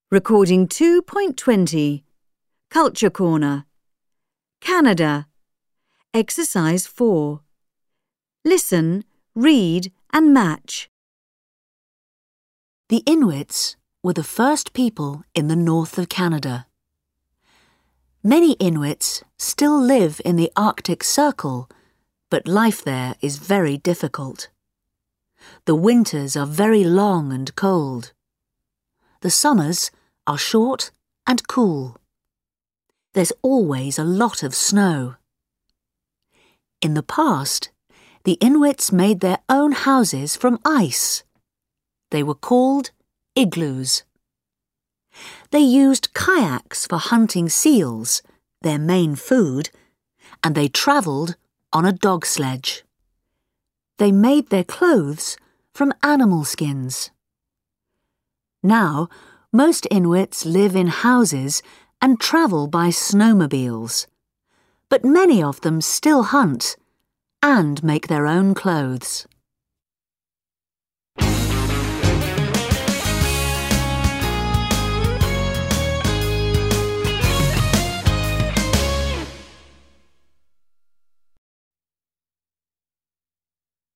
Recording 2.20. Culture Corner. Canada. Exercise 4. Listen, read and match. The Inuits were the first people in the north of Canada. Many Inuits still live in the Arctic Circle, but life there is very difficult. The winters are very long and cold. The summers are short and cool. There's always a lot of snow. In the past, the Inuits made their own houses from ice. They were called igloos. They used kayaks for hunting seals, their main food, and they travelled on a dog sledge. They made their clothes from animal skins. Now, most Inuits live in houses and travel by snowmobiles, but many of them still hunt and make their own clothes.